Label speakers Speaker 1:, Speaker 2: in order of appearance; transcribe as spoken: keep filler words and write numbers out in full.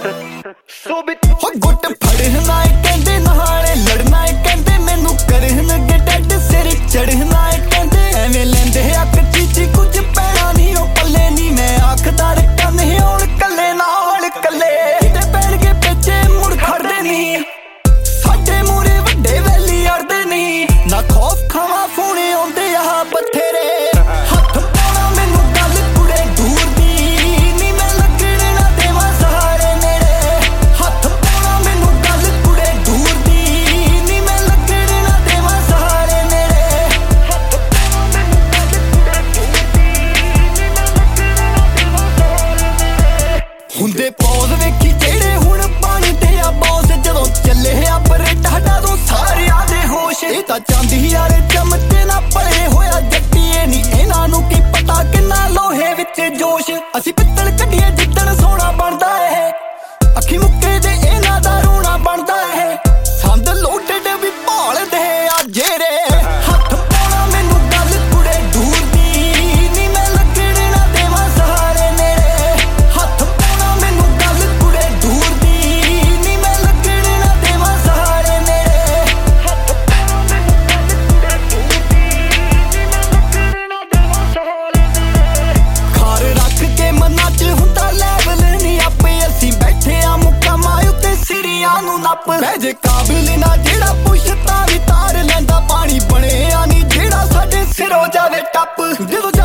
Speaker 1: हो गुट फड़ना है कहंदे नहाले लड़ना है कहंदे मैनू करनगे डैड सिर चढ़ना है कहंदे एवें लैंदे अक चीची कुछ पैना नहीं ओ पल्ले नहीं मैं आखदार कन्ने हुण कल्ले नाल कल्ले किते पैणगे पिछे मुड़ खड़दे नहीं साडे मूरे वड्डे वैली अड़दे नहीं ना खौफ खावा फोने आउंदे आ बथेरे हथ पाउणा मैनू गल कुड़े दूर दी नी मैं लगण ना देवां सहारे नेड़े हथ पाउणा मैनू गल कुड़े दूर दी नी मैं लगण ना देवां सहारे नेड़े हथ पाउणा मैनू गल कुड़े दूर दी नी मैं लगण ना देवां सहारे नेड़े हुंदे पौज वेखी जेड़े हुण बनदे आ बॉस जदों ਚੱਲੇ ਆ ਬਰੇਟਾ ਸਾਡਾ ਤੋਂ ਸਾਰਿਆਂ ਦੇ ਹੋਸ਼ ਇਹ ਤਾਂ ਚਾਂਦੀ ਯਾਰ ਚਮਕੇ ਨਾ ਭਲੇ ਹੋਇਆ ਜੱਟੀਏ ਨਹੀਂ ਇਹਨਾਂ ਨੂੰ ਕੀ ਪਤਾ ਕਿੰਨਾ ਲੋਹੇ ਵਿੱਚ ਜੋਸ਼ ਅਸੀਂ ਪਿੱਤਲ ਕੱਢੀਏ ਜਿੱਦਣ ਸੋਨਾ ਬਣਦਾ ਏ ਅੱਖੀ ਮੁੱਕੇ ਦੇ ਇਹਨਾਂ ਦਾ ਰੋਣਾ ਬਣਦਾ ਏ ਸੰਦ ਲੋਟਡ ਵੀ ਭਾਲਦੇ ਆ ਜਿਹੜੇ ਹੱਥ ਪਾਉਣਾ ਮੈਨੂੰ ਗੱਲ ਕੁੜੇ ਦੂਰ ਦੀ ਨੀ ਮੈਂ ਲੱਗਣ ਨਾ ਦੇਵਾਂ ਸਹਾਰੇ ਨੇੜੇ ਹੱਥ ਪਾਉਣਾ ਮੈਨੂੰ ਗੱਲ ਕੁੜੇ ਦੂਰ ਦੀ ਨੀ ਮੈਂ ਲੱਗਣ ਨਾ ਦੇਵਾਂ ਸਹਾਰੇ ਨੇੜੇ ਹੱਥ ਪਾਉਣਾ ਮੈਨੂੰ ਗੱਲ ਕੁੜੇ ਦੂਰ ਦੀ ਨੀ ਮੈਂ ਲੱਗਣ ਨਾ ਦੇਵਾਂ ਸਹਾਰੇ ਨੇੜੇ ਖਾਰ ਰੱਖ ਕੇ ਮਨਾਂ 'ਚ ਹੁੰਦਾ ਲੈਵਲ ਨਹੀਂ ਆਪੇ ਅਸੀਂ ਬੈਠੇ ਆ ਮੁਕਾਮਾਂ ਉੱਤੇ ਸਿਰੀਆਂ ਨੂੰ ਨੱਪ ਬਹਿ ਜੇ ਕਾਬਿਲ ਨਾ ਜਿਹੜਾ ਪੁੱਛਤਾ ਵੀ ਤਾਰ ਲੈਂਦਾ ਪਾਣੀ ਬਣਿਆ ਨਹੀਂ ਜਿਹੜਾ ਸਾਡੇ ਸਿਰੋਂ ਜਾਵੇ ਟੱਪ ਜਦੋਂ